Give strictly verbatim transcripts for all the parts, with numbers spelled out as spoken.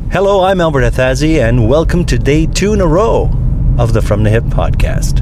Hello, I'm Albert Athazi, and welcome to day two in a row of the From the Hip podcast.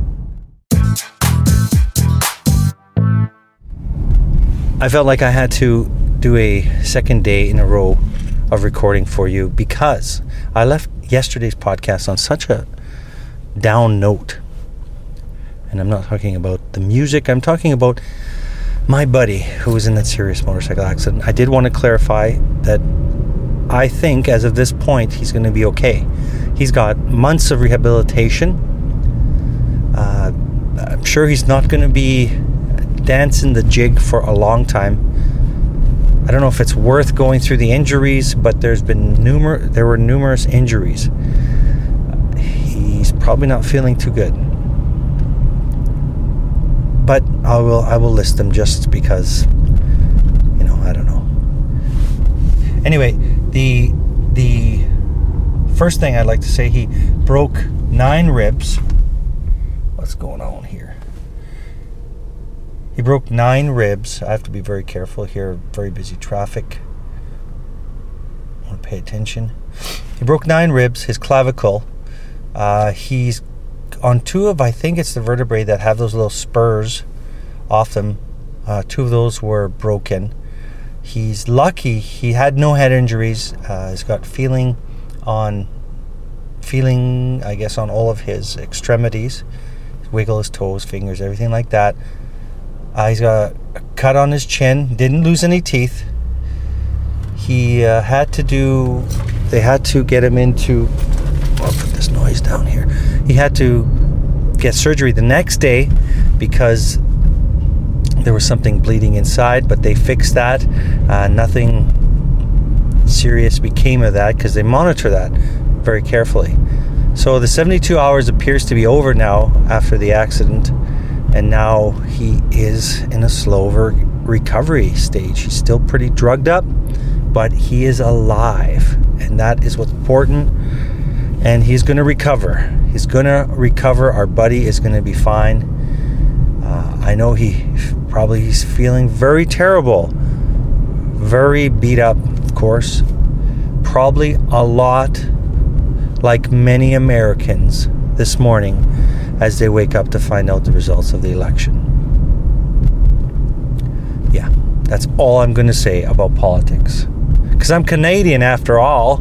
I felt like I had to do a second day in a row of recording for you because I left yesterday's podcast on such a down note. And I'm not talking about the music, I'm talking about my buddy who was in that serious motorcycle accident. I did want to clarify that I think as of this point he's going to be okay. He's got months of rehabilitation. Uh, I'm sure he's not going to be dancing the jig for a long time. I don't know if it's worth going through the injuries, but there's been numer- there were numerous injuries. Uh, he's probably not feeling too good. But I will I will list them just because, you know, I don't know. Anyway, the the first thing I'd like to say, he broke nine ribs. What's going on here? He broke nine ribs. I have to be very careful here. Very busy traffic. I want to pay attention. He broke nine ribs, his clavicle. Uh, he's on two of, I think it's the vertebrae that have those little spurs off them. Uh, two of those were broken. He's lucky he had no head injuries. Uh, he's got feeling on, feeling, I guess, on all of his extremities. Wiggle his toes, fingers, everything like that. Uh, he's got a cut on his chin. Didn't lose any teeth. He uh, had to do, they had to get him into, I'll put this noise down here. He had to get surgery the next day because there was something bleeding inside, but they fixed that. Uh, nothing serious became of that because they monitor that very carefully. So the seventy-two hours appears to be over now after the accident, and now he is in a slower recovery stage. He's still pretty drugged up, but he is alive, and that is what's important. And he's going to recover. He's going to recover. Our buddy is going to be fine. Uh, I know he probably he's feeling very terrible. Very beat up, of course. Probably a lot like many Americans this morning as they wake up to find out the results of the election. Yeah, that's all I'm going to say about politics. Because I'm Canadian after all.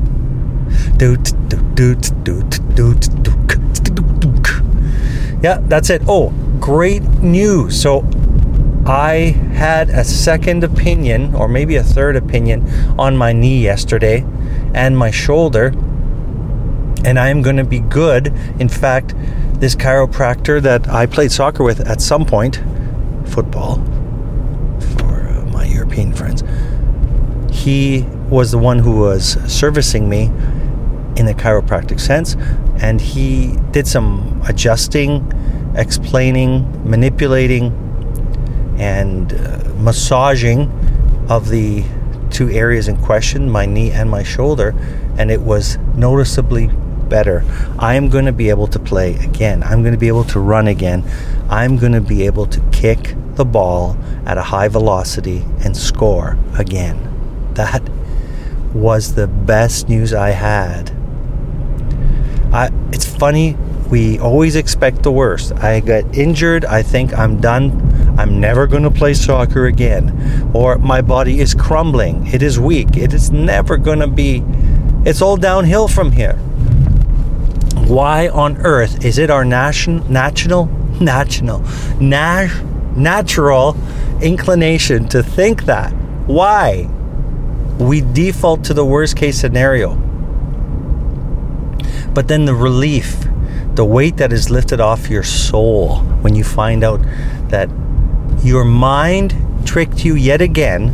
Yeah, that's it. Oh, great news. So I had a second opinion, or maybe a third opinion, on my knee yesterday and my shoulder, and I am going to be good. In fact, this chiropractor that I played soccer with at some point, football for uh, my European friends, he was the one who was servicing me in a chiropractic sense, and he did some adjusting, explaining, manipulating, and uh, massaging of the two areas in question, my knee and my shoulder, and it was noticeably better. I am going to be able to play again. I'm going to be able to run again. I'm going to be able to kick the ball at a high velocity and score again. That was the best news I had. I, it's funny, we always expect the worst. I got injured, I think I'm done, I'm never going to play soccer again. Or my body is crumbling, it is weak, it is never going to be, it's all downhill from here. Why on earth is it our nation, national, national, nat, natural inclination to think that? Why? We default to the worst case scenario. But then the relief, the weight that is lifted off your soul when you find out that your mind tricked you yet again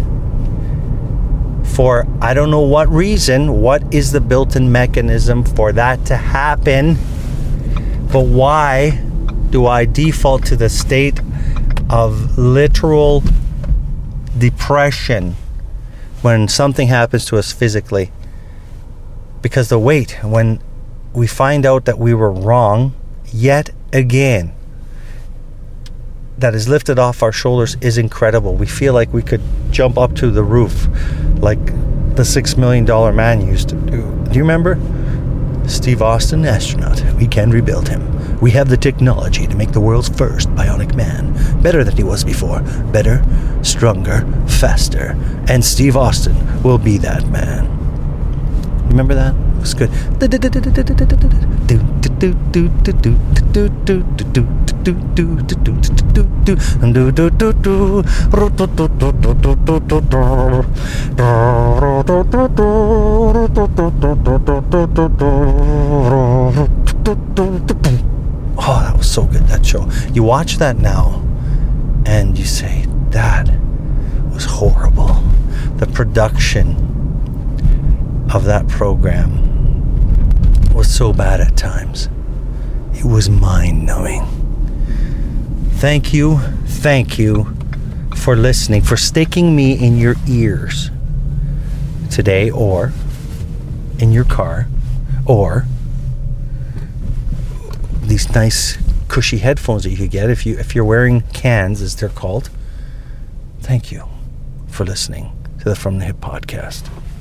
for I don't know what reason. What is the built-in mechanism for that to happen? But why do I default to the state of literal depression when something happens to us physically? Because the weight, when we find out that we were wrong yet again, that is lifted off our shoulders is incredible. We feel like we could jump up to the roof, like the Six Million Dollar Man used to do. Do you remember? Steve Austin, astronaut. We can rebuild him. We have the technology to make the world's first bionic man. Better than he was before. Better, stronger, faster. And Steve Austin will be that man. Remember that? It was good. Oh, that was so good, that show. You watch that now and you say, that was horrible. The production of that program was so bad at times. It was mind-numbing. Thank you, thank you for listening, for sticking me in your ears today, or in your car, or these nice cushy headphones that you could get if you if you're wearing cans, as they're called. Thank you for listening to the From the Hip podcast.